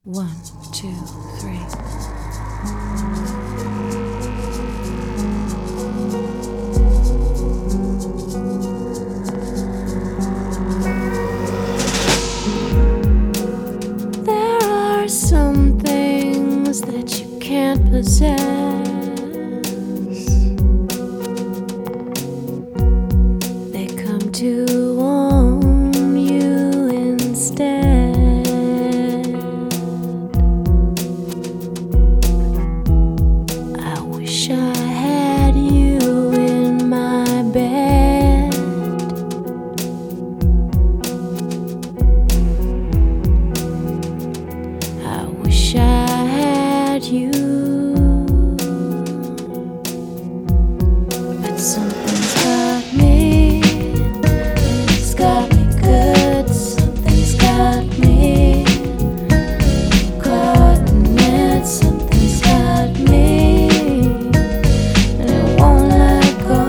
One, two, three. There are some things that you can't possess. They come to own you instead. I wish I had you in my bed. I wish I had you, but something's got me. It's got me good. Something's got me caught in it. Something's got me, and it won't let go.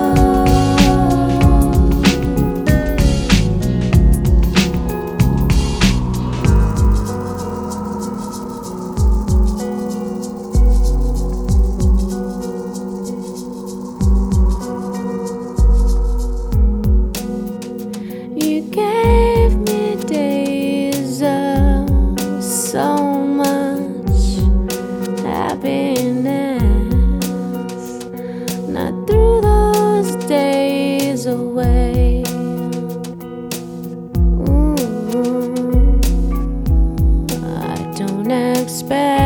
You gave me days of so much happiness, and I threw those days away. Ooh, I don't expect